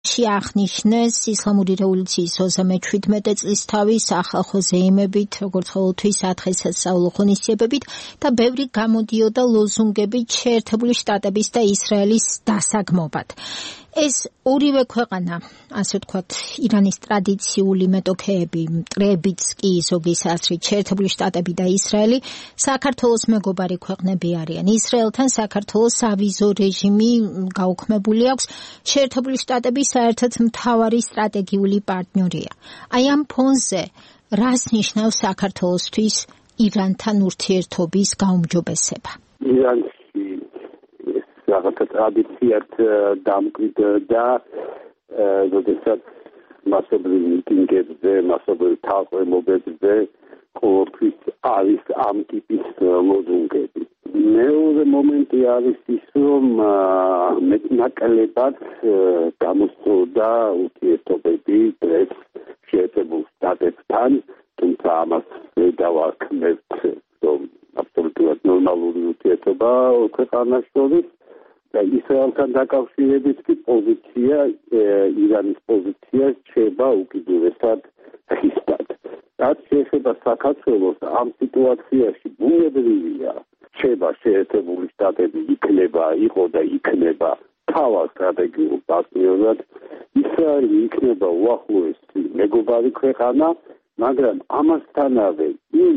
შეახნიშნეს ისლამური რევოლუციის 37 წლის თავის ახალ ზეიმებით, როგორც ყოველთვის საათხესასწაულო ღონისძიებებით და ბევრი გამოდიოდა ლოზუნგებით შეერთებული შტატების და ისრაელის დასაგმობად. ეს ორივე ქვეყანა, ასე ვთქვათ, ირანის ტრადიციული მეტოქეები, მტრებიც კი ზოგის აზრით, შეერთებული შტატები და ისრაელი საქართველოს მეგობარი ქვეყნები არიან. ისრაელთან საქართველოს ავიზო რეჟიმი გაუქმებული აქვს. შეერთებული შტატები საერთოდ მთავარი სტრატეგიული პარტნიორია. აი ამ ფონზე რას ნიშნავს საქართველოსთვის ირანთან ურთიერთობის გაუმჯობესება? რაღაცა ტრადიციად დამკვიდრდა, როდესაც მასობრივ მიტინგებზე, მასობრივ თაყვანობებზე ყოველთვის არის ამ ტიპის ლოზუნგები. მეორე მომენტი არის ის, რომ მეტნაკლებად გამოსწორდა ურთიერთობები დღეს შეერთებულ შტატებთან, თუმცა ამას ვერ დავარქმევთ, რომ აბსოლუტურად ნორმალური ურთიერთობა ქვეყანას შორის. ისრაელთან დაკავშირებით კი პოზიცია, ირანის პოზიცია რჩება უკიდურესად ხისტად. რაც შეეხება საქართველოს, ამ სიტუაციაში ბუნებრივია, რჩება შეერთებული შტატები იყო და იქნება თავად სტრატეგიულ პარტნიორად. ისრაელი იქნება უახლოესი მეგობარი ქვეყანა, მაგრამ ამასთანავე იმ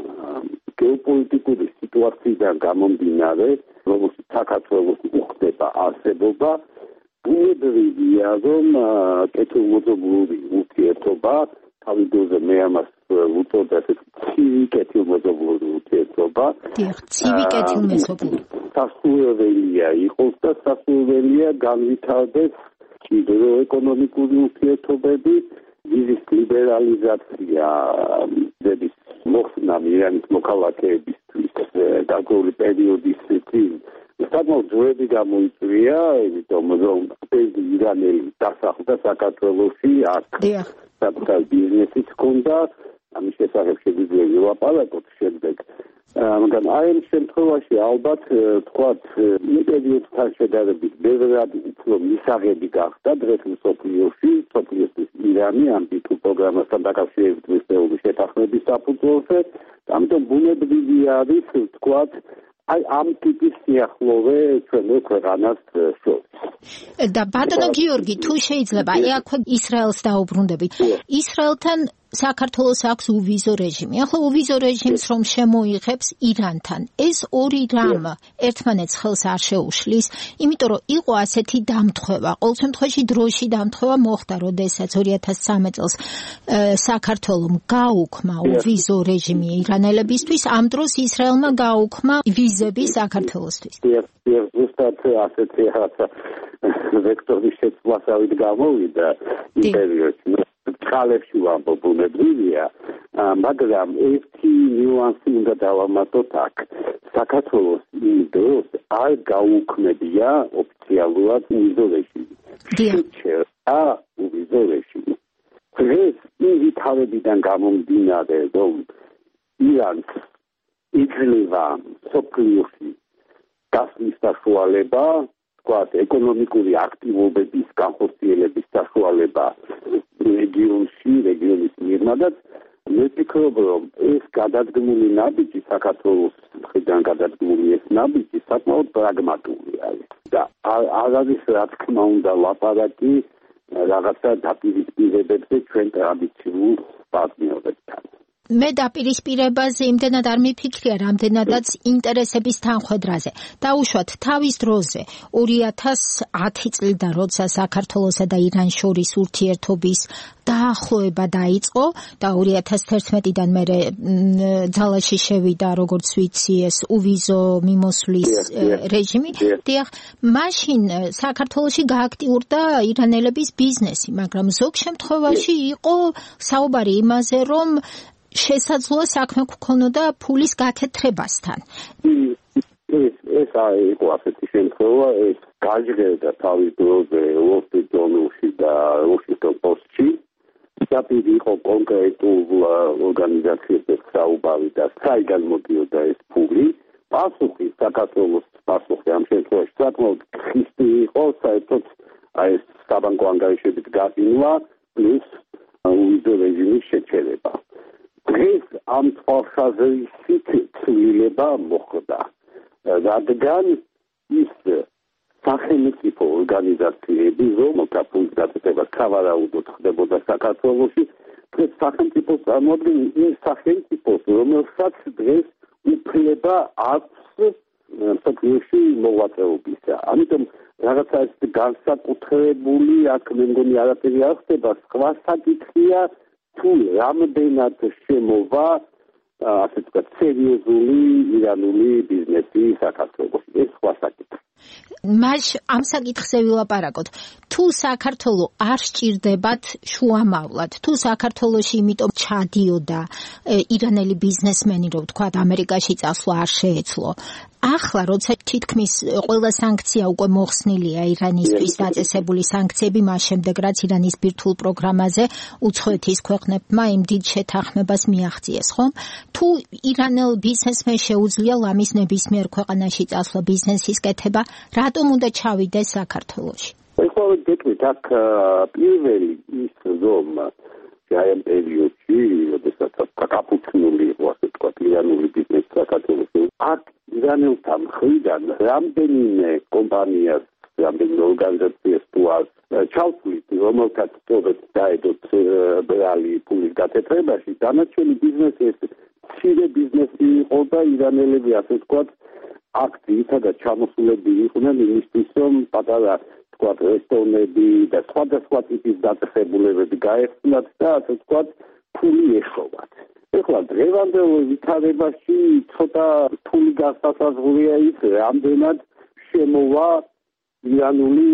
გეოპოლიტიკური სიტუაციიდან გამომდინარე, რომელშიც საქართველოს უხდება არსებობა, ბუნებრივია, რომ კეთილმოძღვრული ურთიერთობა, თავის დროზე მე ამას ვუწოდებ ასეთ ცივი კეთილმოძღვრული ურთიერთობა. ცივი კეთილმოძღვრული. სასურველია იყოს და სასურველია განვითარდეს კიდევ ეკონომიკური ურთიერთობები, ვიზის ლიბერალიზაცია, ძების მოხსნა ირანის მოქალაქეებისთვის გარკვეული პერიოდის წინ საკმაოდ ძველი გამოიწვია, იმიტომ რომ ირანელი დასახლდა საქართველოში, აქ საკუთარი ბიზნესიც ჰქონდა, ამის შესახებ შეგვიძლია ვილაპარაკოთ შემდეგ. მაგრამ აი ამ შემთხვევაში ალბათ თქვათ პერიოდთან შედარებით ბევრად უფრო მისაღები გახდა დღეს მსოფლიოსთვის ირანი ამ ტიპურ პროგრამასთან დაკავშირებით მისდევობის შეთანხმების საფუძველზე. ამიტომ ბუნებრივი არის თქვათ აი ამ ტიპის სიახლოვე ჩვენო ქვეყანას შორის. და ბატონო გიორგი, თუ შეიძლება, აი აქვე ისრაელს დაუბრუნდებით. ისრაელთან საქართველოს აქვს უვიზო რეჟიმი. ახლა უვიზო რეჟიმს რომ შემოიღებს ირანთან, ეს ორი რამ ერთმანეთს ხელს არ შეუშლის, იმიტომ რომ იყო ასეთი დამთხევა. ყოველ შემთხვევაში დროში დამთხევა მოხდა, როდესაც 2013 წელს საქართველომ გაუქმა უვიზო რეჟიმი ირანელებისთვის, ამ დროს ისრაელმა გაუქმა ვიზები საქართველოსთვის. ზუსტად ასეთი ვექტორის შეცვლასავით გამოვიდა იმ პერიოდში. წყალებში ვამბობ ბუნებრივია, მაგრამ ერთი ნიუანსი უნდა დავამატოთ აქ. საქართველოს იმ დროს არ გაუქმებია ოფიციალურად უვიზო რეჟიმი. შეჩერდა უვიზო რეჟიმი. დღეს იმ ვითარებიდან გამომდინარე, რომ ირანს იძლევა მსოფლიოში გასვლის საშუალება, თქვათ, ეკონომიკური აქტივობების განხორციელების საშუალება რეგიონის მიღმადაც, მე ვფიქრობ, რომ ეს გადადგმული ნაბიჯი საქართველოს მხრიდან გადადგმული ეს ნაბიჯი საკმაოდ პრაგმატული არის და არ არის რა თქმა უნდა ლაპარაკი რაღაცა დაპირისპირებებზე ჩვენ ტრადიციულ პარტნიორებთან. მე დაპირისპირებაზე იმდენად არ მიფიქრია, რამდენადაც ინტერესების თანხვედრაზე. დაუშვათ თავის დროზე 2010 წლიდან, როცა საქართველოსა და ირანს შორის ურთიერთობის დაახლოება დაიწყო და 2011-დან მერე ძალაში შევიდა, როგორც ვიცი, ეს უვიზო მიმოსვლის რეჟიმი. დიახ, მაშინ საქართველოში გააქტიურდა ირანელების ბიზნესი, მაგრამ ზოგ შემთხვევაში იყო საუბარი იმაზე, რომ შესაძლოა საქმე გქონოდა ფულის გაკეთრებასთან. ეს იყო ასეთი შემთხვევა, ეს გაჟღერდა თავის დროზე Wall Street Journal-ში და Washington Post-ში. საპირე იყო კონკრეტულ ორგანიზაციებთან საუბარი და საიდან მოდიოდა ეს ფული. პასუხი საქართველოს პასუხი ამ შემთხვევაში საკმაოდ ხისტი იყო, საერთოდ აი ეს საბანკო ანგარიშებით გაწინვა პლუს უვიზო რეჟიმის შეჩერება. დღეს ამ თვალსაზრისით ცვლილება მოხდა, რადგან ის სახელმწიფო ორგანიზაციები, რომელთა ფულის გაწევა სავარაუდოდ ხდებოდა საქართველოში, დღეს სახელმწიფოს წარმოადგენს ის სახელმწიფოს, რომელსაც დღეს უფლება აქვს მსოფლიოში მოღვაწეობისა. ამიტომ რაღაცა ეს განსაკუთრებული აქ მე მგონი არაფერი არ ხდება, სხვა საკითხია თუ რამდენად შემოვა ასე ვთქვათ სერიოზული ირანული ბიზნესი საქართველოში. ეს სხვა საკითხი. მას ამ საკითხზე ვილაპარაკოთ. თუ საქართველო არ სჭირდებათ შუამავლად, თუ საქართველოში იმიტომ ჩადიოდა ირანელი ბიზნესმენი, რომ ვთქვათ, ამერიკაში წასვლა არ შეეძლო. ახლა როცა თითქმის ყველა სანქცია უკვე მოხსნილია ირანისთვის დაწესებული სანქციები მას შემდეგ რაც ირანის ბირთვულ პროგრამაზე უცხოეთის ქვეყნებმა იმ დიდ შეთანხმებას მიაღწიეს, ხომ? თუ ირანელ ბიზნესმენს შეუძლია ლამის ნებისმიერ ქვეყანაში წასვლა ბიზნესის კეთება, რატომ უნდა ჩავიდეს საქართველოში? ეხლა გეტყვით აქ პირველი ის რომ აი ამ პერიოდში, როდესაც გაკაფუცნული იყო ასე ვთქვათ ირანული ბიზნესი საქართველოში, აქ ირანელთა მხრიდან რამდენიმე კომპანიას, რამდენიმე ორგანიზაციას თუ აქვს ჩავთვლით, რომელთაც სწორედ დაედოთ ბრალი ფულის გატეტრებაში, დანარჩენი ბიზნესი ეს მცირე ბიზნესი იყო და ირანელები ასე ვთქვათ აქ ძირითადად ჩამოსულები იყვნენ იმისთვის, რომ პატარა ვთქვათ რესტორნები და სხვადასხვა ტიპის დაწესებულებები გაეხსნათ და ასე ვთქვათ ფული ეშოვათ. ეხლა დღევანდელ ვითარებაში ცოტა რთული გასასაზღვრია ის, რამდენად შემოვა ირანული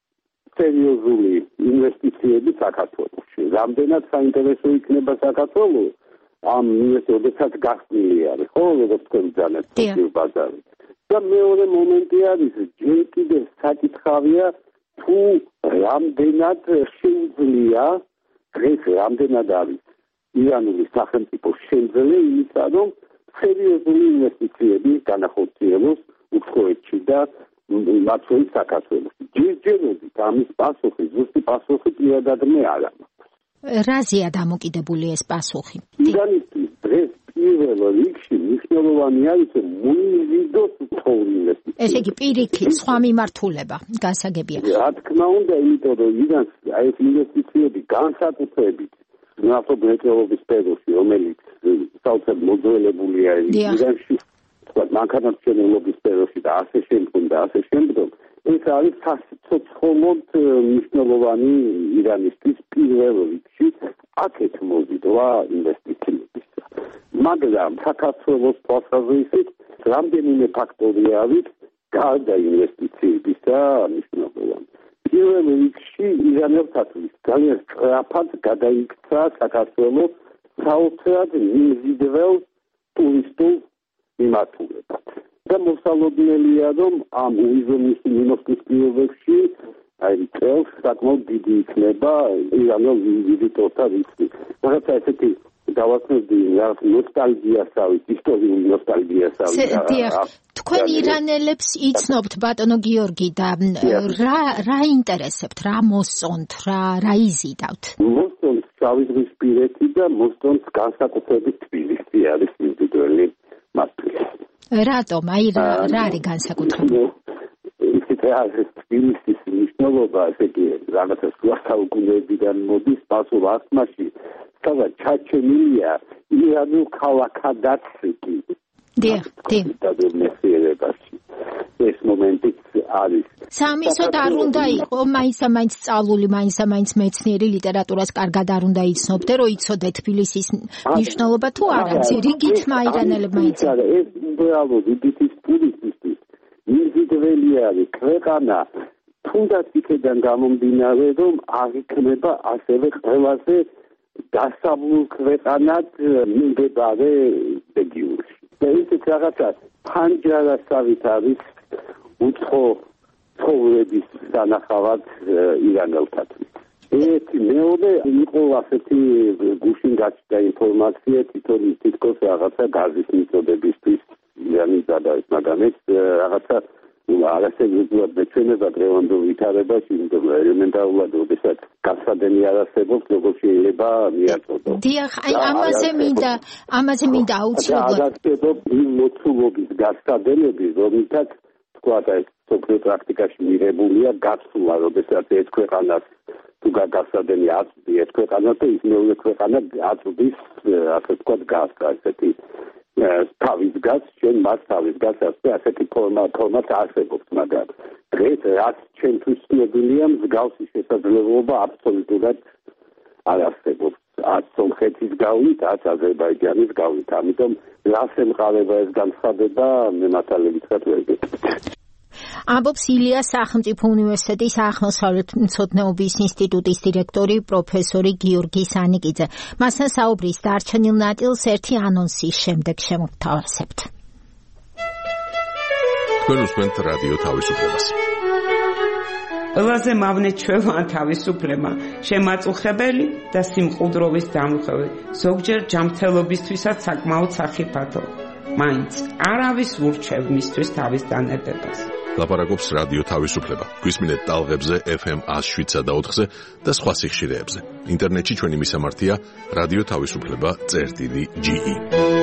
სერიოზული ინვესტიციები საქართველოში. რამდენად საინტერესო იქნება საქართველო ამ ინვესტიციებსაც გახსნილი არის, ხო, როგორც თქვენ ძალეთ ბაზარი. და მეორე მომენტი არის, ჯერ კიდევ საკითხავია, თუ რამდენად შეუძლია დღეს რამდენად არის ირანული სახელმწიფო შემძლე იმისა, რომ სერიოზული ინვესტიციები განახორციელოს უცხოეთში და მათ შორის საქართველოში. ჯერჯერობით ამის პასუხი, ზუსტი პასუხი პირადად მე არ მაქვს. რაზეა დამოკიდებული ეს პასუხი? ირანისთვის დღეს პირველ რიგში მნიშვნელოვანი არის მოიზიდოს უცხოური. ესე იგი პირიქით სხვა მიმართულება გასაგებია. რა თქმა უნდა, იმიტომ რომ ირანს აი ეს ინვესტიციები განსაკუთრებით ნავთობმრეწველობის სფეროში, რომელიც საოცრად მოძველებულია ირანში, თქვა მანქანათმშენებლობის სფეროში და ასე შემდგომ, ეს არის საცოცხლოდ მნიშვნელოვანი ირანისთვის პირველ რიგში აქეთ მოზიდვა ინვესტიციების. მაგრამ საქართველოს თვალსაზრისით რამდენიმე ფაქტორი არის გარდა ინვესტიციებისა მნიშვნელოვანი. პირველ რიგში ირანელთათვის ძალიან სწრაფად გადაიქცა საქართველოს საოცრად მიმზიდველ ტურისტულ მიმართულებად. და მოსალოდნელია, რომ ამ უიზომის მინოსკის პირობებში აი წელს საკმაოდ დიდი იქნება ირანელ ვიზიტორთა რიცხვი. რაღაცა ესეთი დავასწრებდი რა ნოსტალგიასავით, ისტორიული ნოსტალგიასავით. თქვენ ირანელებს იცნობთ ბატონო გიორგი და რა ინტერესებთ, რა მოსწონთ, რა იზიდავთ? მოსწონთ შავი ზღვისპირეთი და მოსწონთ განსაკუთრებით თბილისი არის ინდივიდუალური მასპინძელი. რატომ? აი რა არის განსაკუთრებული? ისეთ არის თბილისის მნიშვნელობა, ესე იგი რაღაცა სხვა საუკუნეებიდან მოდის პასუხ ასმაში, სადაც ჩაჩენილია ირანულ ქალაქადაც კი. ეს მომენტიც არის. სამისოდ არ უნდა იყო მაინც სწავლული, მაინც მეცნიერი ლიტერატურას კარგად არ უნდა იცნობდე, რომ იცოდე თბილისის მნიშვნელობა თუ არა, რიგით მაირანელებმა იცოდა. ეს უბრალოდ უდიდის ტურისტისთვის მიმზიდველი არის ქვეყანა, თუნდაც იქიდან გამომდინარე, რომ არ იქნება ასევე ყველაზე დასავლურ ქვეყანად მიმდებარე რეგიონში. და ისეთ რაღაცა ფანჯარასავით არის უცხო ცხოვრების სანახავად ირანელთათვის. მეორე იყო ასეთი გუშინ გაჩნდა ინფორმაცია, თითქოს რაღაცა გაზის მიწოდებისთვის ირანის გადაის, მაგრამ ეს რაღაცა არასებრივად მეჩვენება დღევანდელ ვითარებაში, იმიტომ რომ ელემენტარულად როდესაც გასადენი არ არსებობს, როგორ შეიძლება მიაწოდოს. დიახ, აი ამაზე მინდა აუცილებლად. არასებობს იმ მოცულობის გასადენები, რომლითაც თქვათ ეს სოფლიო პრაქტიკაში მიღებულია გაცვლა, როდესაც ეს ქვეყანას თუ გასადენი აწვდი ეს ქვეყანას და ის მეორე ქვეყანა აწვდის, ასე ვთქვათ, გასა, ესეთი თავის გას, ჩვენ მას თავის გას ასეთი ფორმატ არსებობს, მაგრამ დღეს რაც ჩვენთვის ცნობილია, მსგავსი შესაძლებლობა აბსოლუტურად არ არსებობს. ათ სომხეთის გავლით, ათ აზერბაიჯანის გავლით. ამიტომ რას ემყარება ეს განცხადება, მე მართალებით ვერ გეტყვით. ამბობს ილიას სახელმწიფო უნივერსიტეტის აღმოსავლეთმცოდნეობის ინსტიტუტის დირექტორი პროფესორი გიორგი სანიკიძე. მასთან საუბრის დარჩენილ ნაწილს ერთი ანონსის შემდეგ შემოგთავაზებთ. თქვენ უსმენთ რადიო თავისუფლებას. ყველაზე მავნე ჩვევა თავისუფლება, შემაწუხებელი და სიმყუდროვის დამხევი, ზოგჯერ ჯანმრთელობისთვისაც საკმაოდ სახიფათო. მაინც არავის ურჩევ მისთვის თავის დანებებას. ლაპარაკობს რადიო თავისუფლება. გვისმინეთ ტალღებზე FM 107.4-ზე და სხვა სიხშირეებზე. ინტერნეტში ჩვენი მისამართია რადიო თავისუფლება.ge.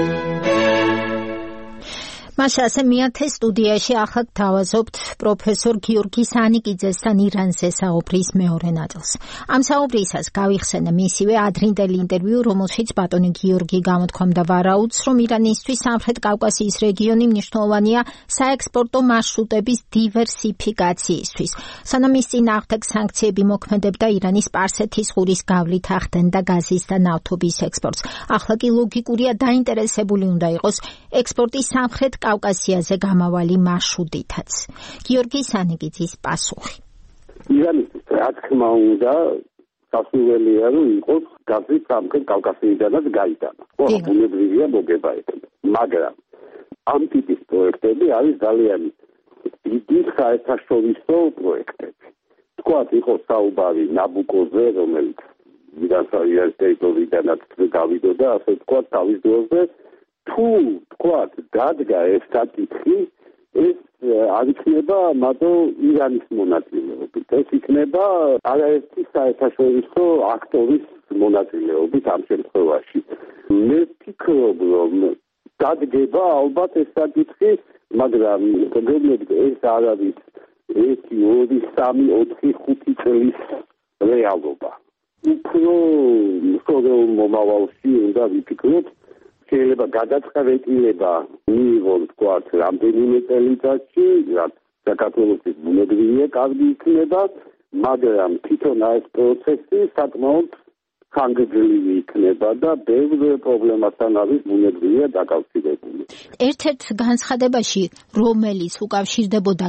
მაშა ასე მეათე სტუდიაში ახლა გთავაზობთ პროფესორ გიორგი სანიკიძესთან ირანზე საუბრის მეორე ნაწილს. ამ საუბრისას გავიხსენე მისივე ადრინდელი ინტერვიუ, რომელშიც ბატონი გიორგი გამოთქვამდა ვარაუდს, რომ ირანისთვის სამხრეთ კავკასიის რეგიონი მნიშვნელოვანია საექსპორტო მარშრუტების დივერსიფიკაციისთვის. სანამ ის წინააღმდეგ სანქციები მოქმედებდა, ირანი სპარსეთის ყურის გავლით ახდენდა გაზის და ნავთობის ექსპორტს. ახლა კი ლოგიკურია დაინტერესებული უნდა იყოს ექსპორტის სამხრეთ კავკასიაზე გამავალი მარშრუტითაც. გიორგი სანიკიძის პასუხი. ირანისთვის რა თქმა უნდა სასურველია რომ იყოს გაზი სამხრეთ კავკასიიდანაც გაიტანა. ხო, ბუნებრივია მოგება ეკება. მაგრამ ამ ტიპის პროექტები არის ძალიან დიდი საერთაშორისო პროექტები. თქვათ იყოს საუბარი ნაბუკოზე, რომელიც ირანის ტერიტორიიდანაც გავიდოდა, ასე თქვათ თავის დროზე. თუ თქვათ დადგა ეს საკითხი, ეს არ იქნება მარტო ირანის მონაწილეობით, ეს იქნება არაერთი საერთაშორისო აქტორის მონაწილეობით ამ შემთხვევაში. მე ვფიქრობ, რომ დადგება ალბათ ეს საკითხი, მაგრამ გეგმებით ეს არ არის 1, 2, 3, 4, 5 წლის რეალობა. უფრო მსწორეულ მომავალში უნდა ვიფიქროთ, შეიძლება გადაწყვეტილება მიიღონ თქვათ რამდენიმე წელიწადში, რაც საქართველოსთვის ბუნებრივია კარგი იქნება, მაგრამ თვითონ ეს პროცესი საკმაოდ ხანგრძლივი იქნება და ბევრ პრობლემასთან არის ბუნებრივია დაკავშირებული. ერთ-ერთ განცხადებაში, რომელიც უკავშირდებოდა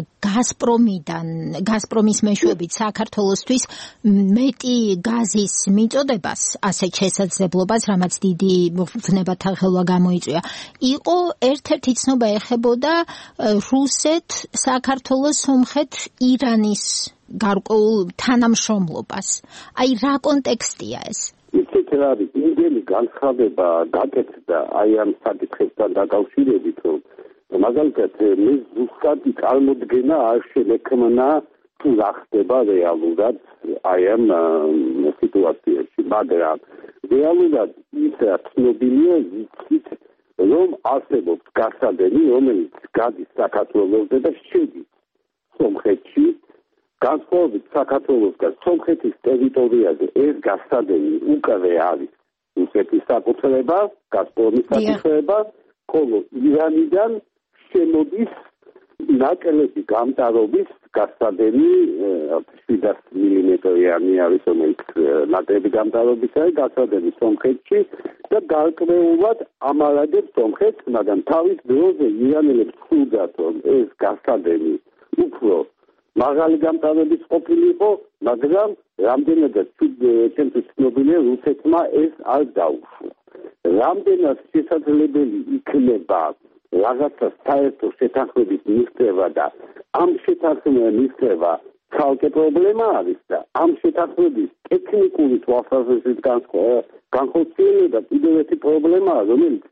გაზპრომის მეშვეობით საქართველოსთვის მეტი გაზის მიწოდებას, ასეთ შესაძლებლობას, რამაც დიდი ვნება თანხელვა გამოიწვია, იყო ერთ-ერთი ცნობა ეხებოდა რუსეთ, საქართველოს, სომხეთ, ირანის გარკვეულ თანამშრომლობას. აი რა კონტექსტია ეს? იცით რა არის, იმდენი განცხადება გაკეთდა აი ამ საკითხებთან დაკავშირებით, რომ მაგალითად მე ზუსტად წარმოდგენა არ შემექმნა თუ რა ხდება რეალურად აი ამ სიტუაციაში, მაგრამ რეალურად ის ცნობილია იცით, რომ არსებობს გასადენი, რომელიც გადის საქართველოსზე და შედის სომხეთში. განსხვავებით საქართველოსგან სომხეთის ტერიტორიაზე ეს გასადენი უკვე არის რუსეთის საკუთრება, გაზპრომის საკუთრება, ხოლო ირანიდან შემოდის ნაკლები გამტარობის გასადენი 700 მმ-იანი არის, რომელიც ნაკლები გამტარობის არის გასადენი სომხეთში და გარკვეულად ამარაგებს სომხეთს, მაგრამ თავის დროზე ირანელებს ხვდათ, რომ ეს გასადენი უფრო მაღალი გამტარების ყოფილიყო, მაგრამ რამდენადაც ჩვენთვის ცნობილია, რუსეთმა ეს არ დაუშვა. რამდენად შესაძლებელი იქნება რაღაცა საერთო შეთანხმების მიღწევა და ამ შეთანხმების მიღწევა ცალკე პრობლემა არის და ამ შეთანხმების ტექნიკური თვალსაზრისით განხორციელება კიდევ ერთი პრობლემაა, რომელიც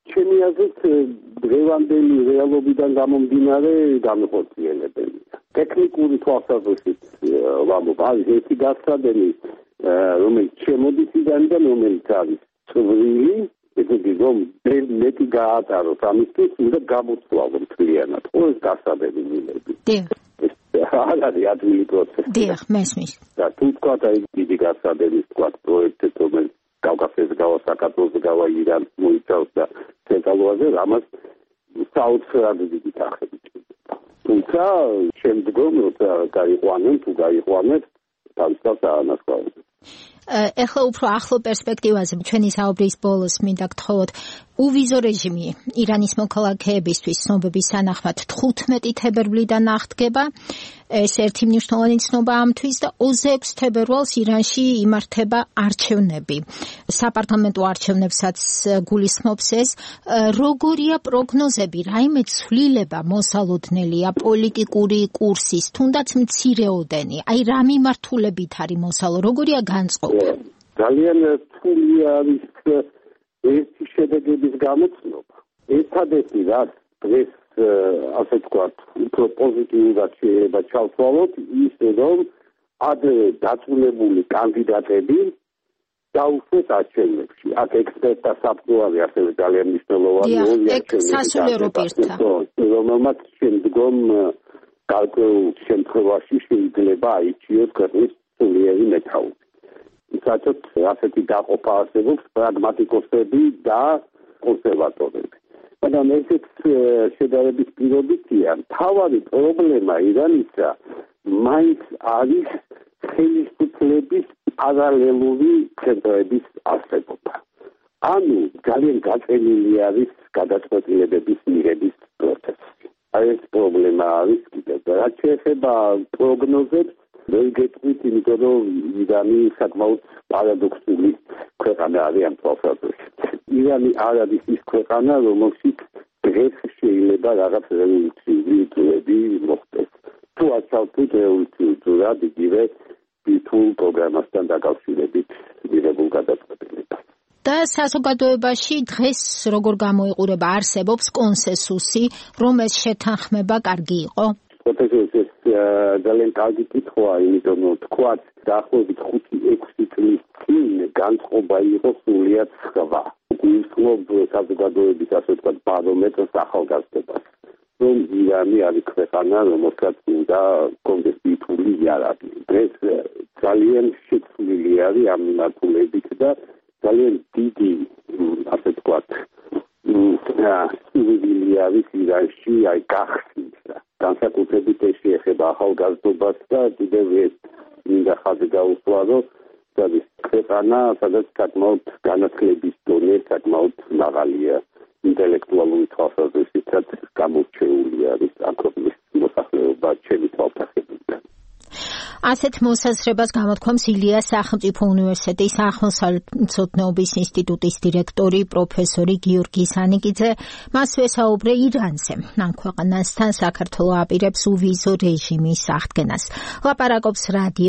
ჩემი აზრით დღევანდელი რეალობიდან გამომდინარე განხორციელებელია. ტექნიკური თვალსაზრისით ვამბობ, არის ერთი გასადენი, რომელიც შემოდის იდანიდან, რომელიც არის წვრილი, ესეთი რომ მეტი გაატაროს ამისთვის, უნდა გამოცვალო მთლიანად. ეს გასადენი მილები. ეს არ არის ადვილი პროცესი. დიახ, მესმის. და თუ თქვა და დიდი გასადენის პროექტი, რომელიც კავკასიაზე გავა, საქართველოზე გავა, ირანს მოიცავს და ცენტრალურ აზიას, ამას საოცრად დიდი თანხები ჭირდება. თუმცა შემდგომ როცა გაიყვანენ, თუ გაიყვანეთ, თავისთავად აანახავენ. ეხლა უფრო ახლო პერსპექტივაზე ჩვენი საუბრის ბოლოს მინდა გთხოვოთ უვიზო რეჟიმი ირანის მოქალაქეებისთვის ცნობების თანახმად 15 თებერვლიდან აღდგება. ეს ერთი მნიშვნელოვანი ცნობა ამთვის და 26 თებერვალს ირანში იმართება არჩევნები. საპარლამენტო არჩევნებსაც გულისხმობს ეს. როგორია პროგნოზები, რაიმე ცვლილება მოსალოდნელია პოლიტიკური კურსის, თუნდაც მცირეოდენი, აი რა მიმართულებით არის მოსალო, როგორია განწყობა? ძალიან რთული არის ერთი შედეგების გამოცნობა. ერთადერთი რაც დღეს ასე ვთქვათ, უფრო პოზიტიურად შეიძლება ჩავთვალოთ, ის რომ ადრე დაწუნებული კანდიდატები დაუშვეს არჩევნებში. აქ ექსპერტთა საფუძველი ასევე ძალიან მნიშვნელოვანია. სასულიერო პირთა, რომელმაც შემდგომ გარკვეულ შემთხვევაში შეიძლება აიჩიოს ქვეყნის სულიერი მეთაური. საერთოდ ასეთი დაყოფა არსებობს პრაგმატიკოსები და კონსერვატორები. მაგრამ ესეც შედარების პირობითია. მთავარი პრობლემა ირანისა მაინც არის ხელისუფლების პარალელური ცენტრების არსებობა. ანუ ძალიან გაწენილი არის გადაწყვეტილებების მიღების პროცესი. ეს პრობლემა არის კიდევ. რაც შეეხება პროგნოზებს, ვერ გეტყვით, იმიტომ რომ ირანი საკმაოდ პარადოქსული ქვეყანა არის ამ თვალსაზრისით. ირანი არ არის ის ქვეყანა, რომელშიც დღეს შეიძლება რაღაც რევოლუციური დროები მოხდეს. თუ არ ჩავთვლით რევოლუციურ დროად იგივე ბირთვულ პროგრამასთან დაკავშირებით მიღებულ გადაწყვეტილებას. და საზოგადოებაში დღეს როგორ გამოიყურება, არსებობს კონსენსუსი, რომ ეს შეთანხმება კარგი იყო? პროფესორ, ძალიან კარგი კითხვაა, იმიტომ რომ თქვათ დაახლოებით 5-6 წლის წინ განწყობა იყო სრულიად სხვა. გულისხმობ საზოგადოების ასე ვთქვათ ბარომეტრს ახალგაზრდობას, რომ ირანი არის ქვეყანა, რომელსაც უნდა კონდეს ბირთვული იარაღი. დღეს ძალიან შეცვლილი არის ამ მიმართულებით და ძალიან დიდი ასე ვთქვათ სულილი არის ირანში აი გახსნისა. განსაკუთრებით ეს შეეხება ახალგაზრდობას და კიდევ ეს მინდა ხაზი გაუსვა, რომ ეს ქვეყანა, სადაც საკმაოდ განათლების დონე საკმაოდ მაღალია, ინტელექტუალური თვალსაზრისითაც გამორჩეული არის ამ ქვეყნის მოსახლეობა ჩემი თვალსაჩინოდან. ასეთ მოსაზრებას გამოთქვამს ილიას სახელმწიფო უნივერსიტეტის აღმოსავლეთმცოდნეობის ინსტიტუტის დირექტორი პროფესორი გიორგი სანიკიძე. მას ვესაუბრე ირანზე. ამ ქვეყანასთან საქართველო აპირებს უვიზო რეჟიმის აღდგენას. ლაპარაკობს რადიო